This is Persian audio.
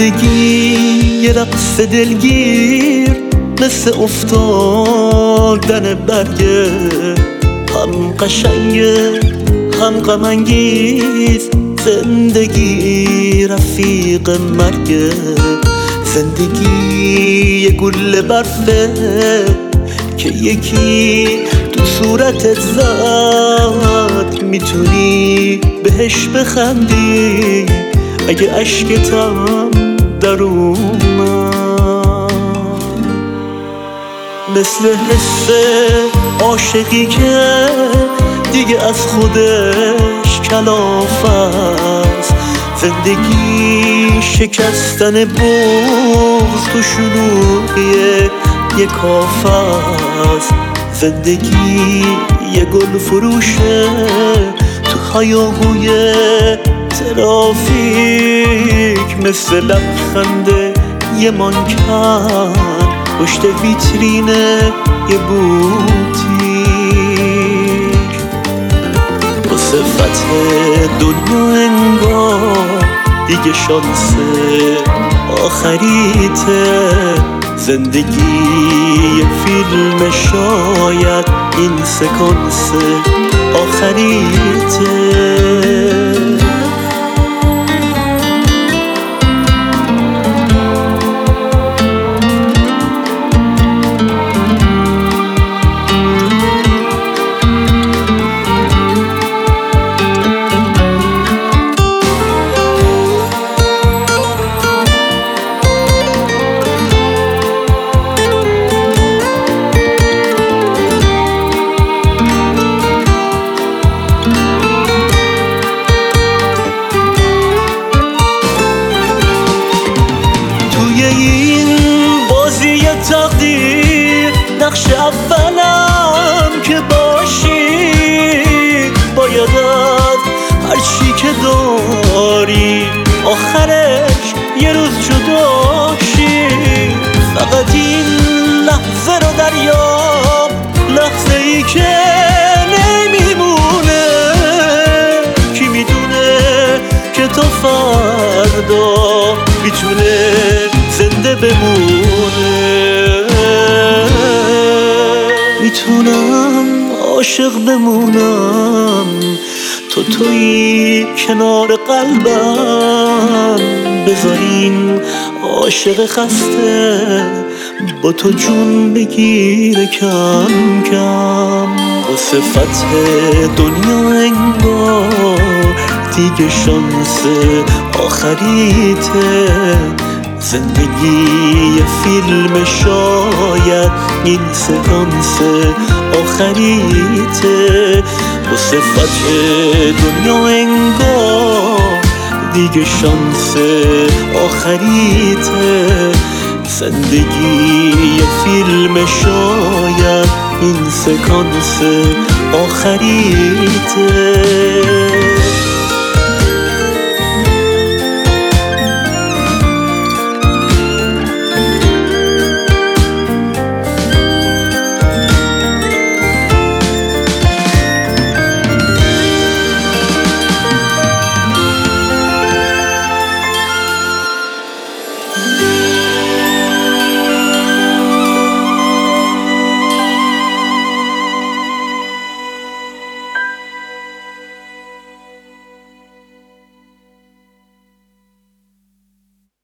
زندگی یه رقص دلگیر مثل افتادن برگه، هم قشنگه هم غم انگیز. زندگی رفیق مرگه، زندگی یه گل برفه که یکی تو صورتت زد. میتونی بهش بخندی اگه اشکتم در اومد، مثل حس عاشقی که دیگه از خودش کلافه است. زندگی شکستن بغض تو شلوغی یه کافه است. زندگی یه گل فروشه تو هیاهوی ترافیک، مثل لبخند یه مانکن پشت ویترین یه بوتیک. با صفت دنیا انگار دیگه شانس آخریته. زندگی یه فیلم، شاید این سکانس آخریته. نقش اولم که باشی، بایدت هرچی که داری آخرش یه روز جداشی. فقط این لحظه رو دریاب، لحظه ای که نمیمونه. کی میدونه که تا فردا میتونه زنده بمونه. میتونم عاشق بمونم، تویی کنار قلبم. بذارین عاشق خسته با تو جون بگیره کم کم. با صفت دنیا انگار دیگه شانس آخریته. زندگی یه فیلم، شاید این سکانس آخریته. با صفت دنیا انگار دیگه شانس آخریته. زندگی یه فیلم، شاید این سکانس آخریته.